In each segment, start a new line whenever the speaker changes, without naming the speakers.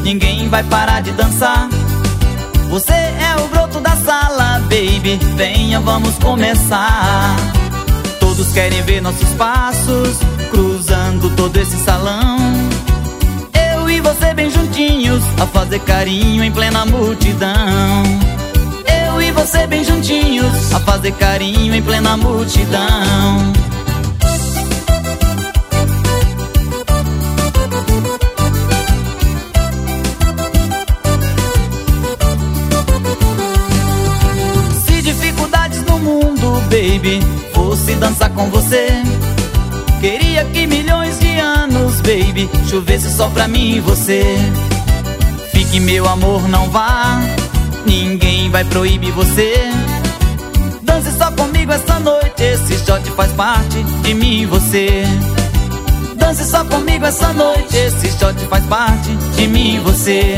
ninguém vai parar de dançar. Você é o broto da sala, baby, venha, vamos começar. Todos querem ver nossos passos cruzando todo esse salão. Eu e você bem juntinhos, a fazer carinho em plena multidão. Eu e você bem juntinhos, a fazer carinho em plena multidão. Se dificuldades no mundo, baby, fosse dançar com você, queria que milhões de anos, baby, chovesse só pra mim e você. Fique, meu amor, não vá, ninguém vai proibir você. Dance só comigo essa noite, esse shot faz parte de mim e você. Dance só comigo essa noite, esse shot faz parte de mim e você.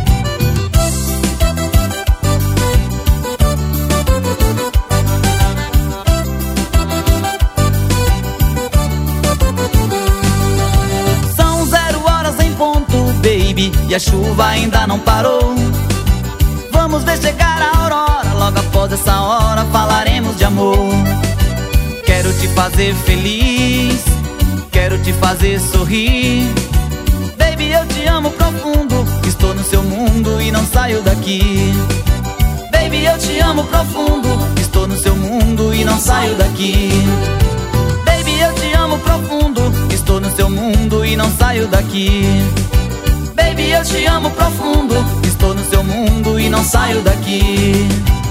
São 0 horas em ponto, baby, e a chuva ainda não parou. Vamos ver chegar a aurora, logo após essa hora falaremos de amor. Quero te fazer feliz, quero te fazer sorrir. Baby, eu te amo profundo, estou no seu mundo e não saio daqui. Baby, eu te amo profundo, estou no seu mundo e não saio daqui. Baby, eu te amo profundo, estou no seu mundo e não saio daqui. Baby, eu te amo profundo, estou no seu mundo e não saio daqui.